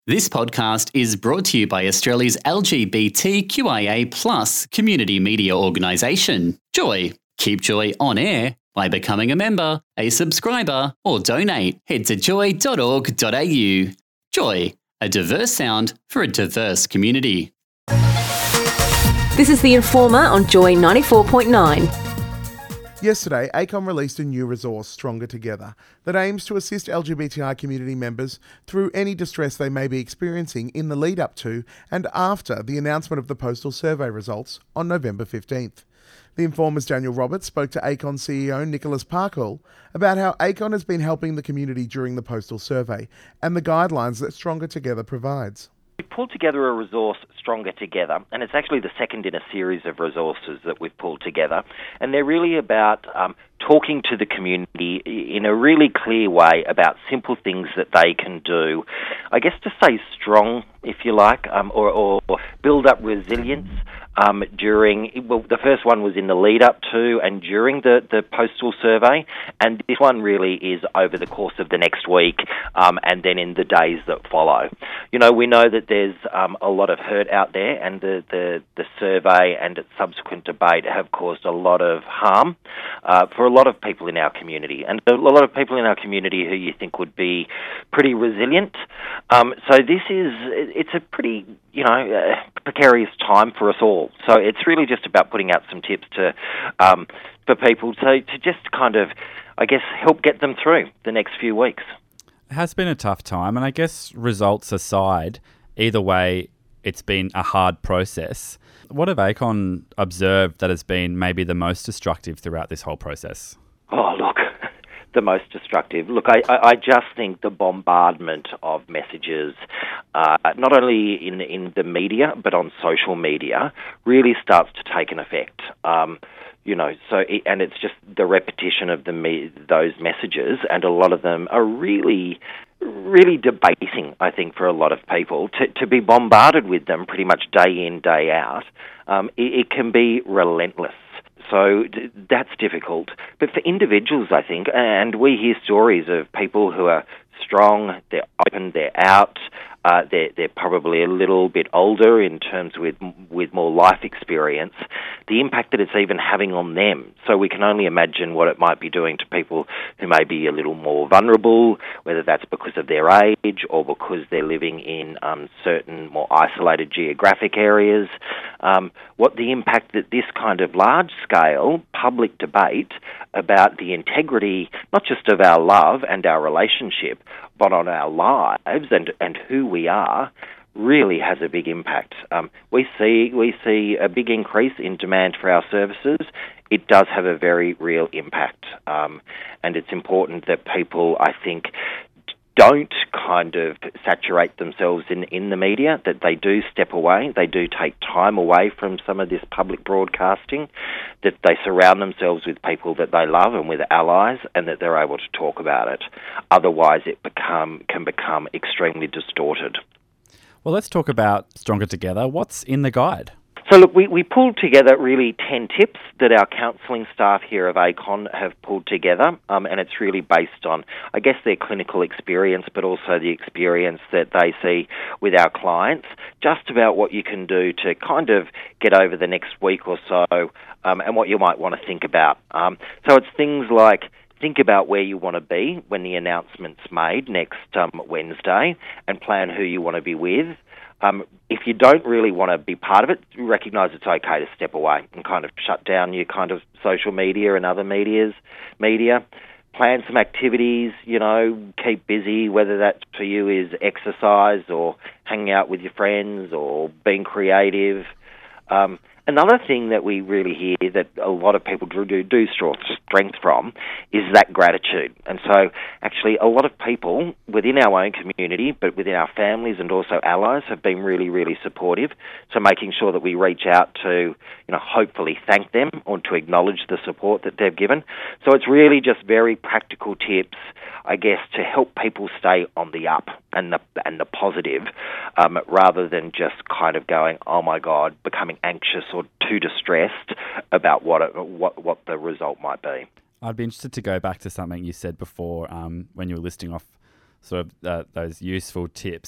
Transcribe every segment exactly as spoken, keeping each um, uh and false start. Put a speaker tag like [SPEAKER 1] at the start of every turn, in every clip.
[SPEAKER 1] This podcast is brought to you by Australia's L G B T Q I A plus community media organisation, Joy. Keep Joy on air by becoming a member, a subscriber, or donate. Head to joy dot org dot a u. Joy, a diverse sound for a diverse community.
[SPEAKER 2] This is The Informer on Joy ninety-four point nine.
[SPEAKER 3] Yesterday, ACON released a new resource, Stronger Together, that aims to assist L G B T I community members through any distress they may be experiencing in the lead up to and after the announcement of the postal survey results on November fifteenth. The Informer's Daniel Roberts spoke to ACON C E O Nicholas Parkhill about how ACON has been helping the community during the postal survey and the guidelines that Stronger Together provides.
[SPEAKER 4] We pulled together a resource, Stronger Together, and it's actually the second in a series of resources that we've pulled together, and they're really about um, talking to the community in a really clear way about simple things that they can do, I guess to stay strong, if you like, um, or, or build up resilience um, during, well, the first one was in the lead up to and during the, the postal survey, and this one really is over the course of the next week um, and then in the days that follow. You know, we know that there's um, a lot of hurt out there, and the, the, the survey and its subsequent debate have caused a lot of harm uh, for a lot of people in our community, and a lot of people in our community who you think would be pretty resilient. Um, so this is, it's a pretty, you know, uh, precarious time for us all. So it's really just about putting out some tips to um, for people to, to just kind of, I guess, help get them through the next few weeks.
[SPEAKER 5] It has been a tough time, and I guess results aside, either way, it's been a hard process. What have ACON observed that has been maybe the most destructive throughout this whole process?
[SPEAKER 4] Oh, look, the most destructive. Look, I, I, I just think the bombardment of messages, uh, not only in, in the media, but on social media, really starts to take an effect. Um, You know, so it, and it's just the repetition of the me, those messages, and a lot of them are really, really debating, I think, for a lot of people. To, to be bombarded with them pretty much day in, day out, um, it, it can be relentless. So d- that's difficult. But for individuals, I think, and we hear stories of people who are strong, they're open, they're out, uh, they're, they're probably a little bit older in terms with with more life experience, the impact that it's even having on them. So we can only imagine what it might be doing to people who may be a little more vulnerable, whether that's because of their age or because they're living in um, certain more isolated geographic areas. Um, what the impact that this kind of large-scale public debate about the integrity, not just of our love and our relationship, but on our lives and, and who we are, really has a big impact. Um, we see we see a big increase in demand for our services. It does have a very real impact, um, and it's important that people, I think, don't kind of saturate themselves in, in the media, that they do step away, they do take time away from some of this public broadcasting, that they surround themselves with people that they love and with allies, and that they're able to talk about it. Otherwise, it become can become extremely distorted.
[SPEAKER 5] Well, let's talk about Stronger Together. What's in the guide?
[SPEAKER 4] So look, we, we pulled together really ten tips that our counselling staff here of ACON have pulled together, um, and it's really based on, I guess, their clinical experience, but also the experience that they see with our clients, just about what you can do to kind of get over the next week or so, um, and what you might want to think about. Um, so it's things like, think about where you want to be when the announcement's made next um, Wednesday, and plan who you want to be with. Um, if you don't really want to be part of it, recognise it's okay to step away and kind of shut down your kind of social media and other medias, media. Plan some activities, you know, keep busy, whether that for you is exercise or hanging out with your friends or being creative. Um, Another thing that we really hear that a lot of people do, do, do draw strength from is that gratitude. And so actually a lot of people within our own community, but within our families and also allies, have been really, really supportive. So making sure that we reach out to, you know, hopefully thank them or to acknowledge the support that they've given. So it's really just very practical tips, I guess, to help people stay on the up and the and the positive, um, rather than just kind of going, oh my God, becoming anxious or too distressed about what it, what what the result might be.
[SPEAKER 5] I'd be interested to go back to something you said before um, when you were listing off sort of uh, those useful tips.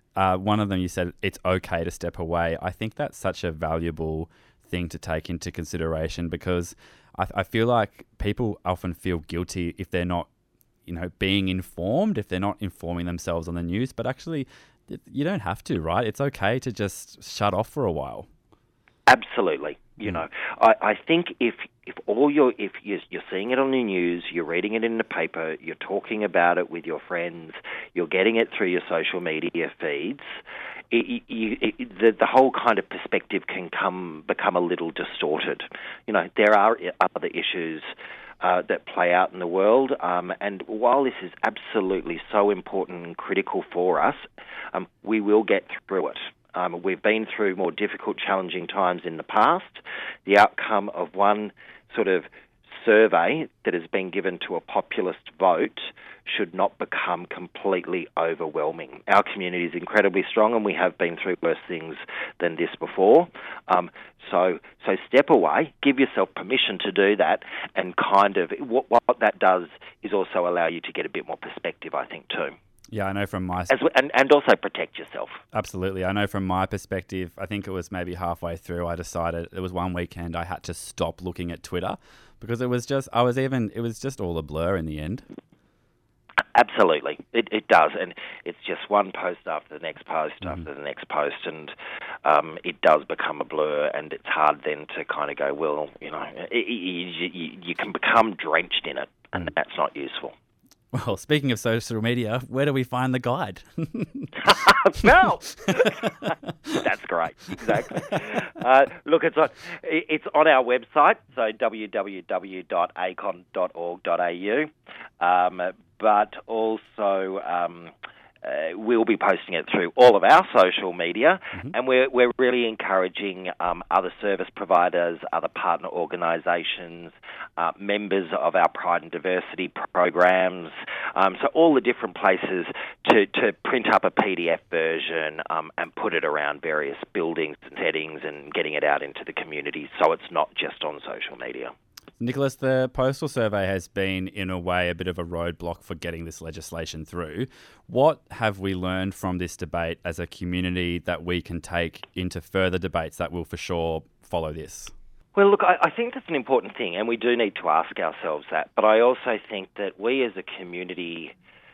[SPEAKER 5] uh, one of them you said it's okay to step away. I think that's such a valuable thing to take into consideration, because I, I feel like people often feel guilty if they're not, you know, being informed, if they're not informing themselves on the news. But actually, you don't have to, right? It's okay to just shut off for a while.
[SPEAKER 4] Absolutely. You know, I, I think if if all you're if you're, you're seeing it on the news, you're reading it in the paper, you're talking about it with your friends, you're getting it through your social media feeds, it, you, it, the the whole kind of perspective can come become a little distorted. You know, there are other issues uh, that play out in the world, um, and while this is absolutely so important and critical for us, um, we will get through it. Um, we've been through more difficult, challenging times in the past. The outcome of one sort of survey that has been given to a populist vote should not become completely overwhelming. Our community is incredibly strong, and we have been through worse things than this before. Um, so, so step away, give yourself permission to do that, and kind of what, what that does is also allow you to get a bit more perspective, I think, too.
[SPEAKER 5] Yeah, I know from my...
[SPEAKER 4] As well, and, and also protect yourself.
[SPEAKER 5] Absolutely. I know from my perspective, I think it was maybe halfway through, I decided, it was one weekend I had to stop looking at Twitter, because it was just, I was even, it was just all a blur in the end.
[SPEAKER 4] Absolutely. It, it does. And it's just one post after the next post mm. after the next post, and um, it does become a blur, and it's hard then to kind of go, well, you know, it, it, you, you can become drenched in it, and mm. that's not useful.
[SPEAKER 5] Well, speaking of social media, where do we find the guide?
[SPEAKER 4] Well, that's great. Exactly. Uh, look, it's on, it's on our website, so w w w dot a c o n dot org dot a u, um, but also... Um, Uh, we'll be posting it through all of our social media, mm-hmm. and we're we're really encouraging um, other service providers, other partner organisations, uh, members of our Pride and Diversity programs, um, so all the different places to, to print up a P D F version um, and put it around various buildings and settings and getting it out into the community, so it's not just on social media.
[SPEAKER 5] Nicholas, the postal survey has been, in a way, a bit of a roadblock for getting this legislation through. What have we learned from this debate as a community that we can take into further debates that will for sure follow this?
[SPEAKER 4] Well, look, I, I think that's an important thing, and we do need to ask ourselves that. But I also think that we as a community...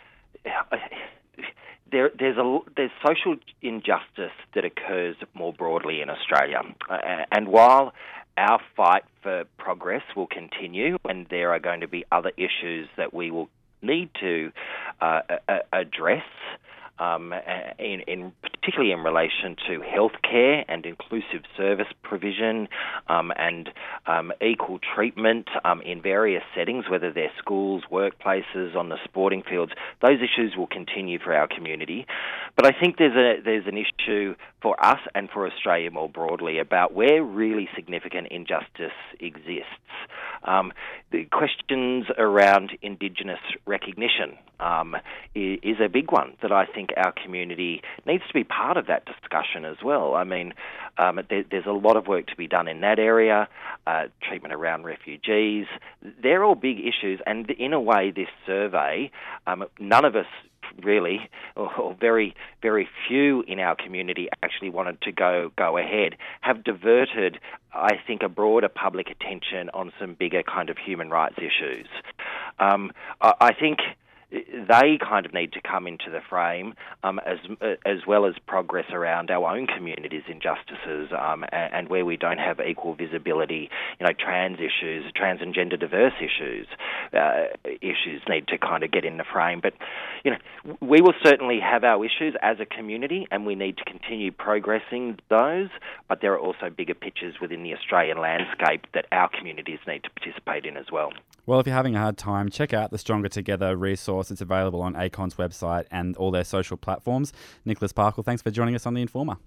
[SPEAKER 4] There, there's a there's social injustice that occurs more broadly in Australia, uh, and while our fight for progress will continue, and there are going to be other issues that we will need to uh, address, um, in, in particularly in relation to healthcare and inclusive service provision, um, and um, equal treatment um, in various settings, whether they're schools, workplaces, on the sporting fields. Those issues will continue for our community. But I think there's a there's an issue for us and for Australia more broadly about where really significant injustice exists. Um, the questions around Indigenous recognition um, is, is a big one that I think our community needs to be part of that discussion as well. I mean, um, there, there's a lot of work to be done in that area, uh, treatment around refugees. They're all big issues, and in a way, this survey, um, none of us really, or very, very few in our community actually wanted to go go ahead, have diverted, I think, a broader public attention on some bigger kind of human rights issues. Um, I, I think they kind of need to come into the frame, um, as as well as progress around our own communities' injustices, um, and, and where we don't have equal visibility. You know, trans issues, trans and gender diverse issues, uh, issues need to kind of get in the frame. But you know, we will certainly have our issues as a community, and we need to continue progressing those. But there are also bigger pictures within the Australian landscape that our communities need to participate in as well.
[SPEAKER 5] Well, if you're having a hard time, check out the Stronger Together resource. It's available on A C O N's website and all their social platforms. Nicholas Parkle, thanks for joining us on The Informer.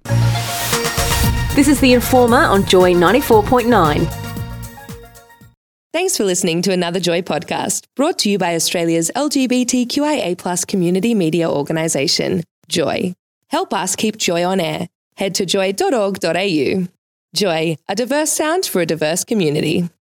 [SPEAKER 2] This is The Informer on Joy ninety-four point nine.
[SPEAKER 6] Thanks for listening to another Joy podcast, brought to you by Australia's L G B T Q I A plus community media organisation, Joy. Help us keep Joy on air. Head to joy dot org dot a u. Joy, a diverse sound for a diverse community.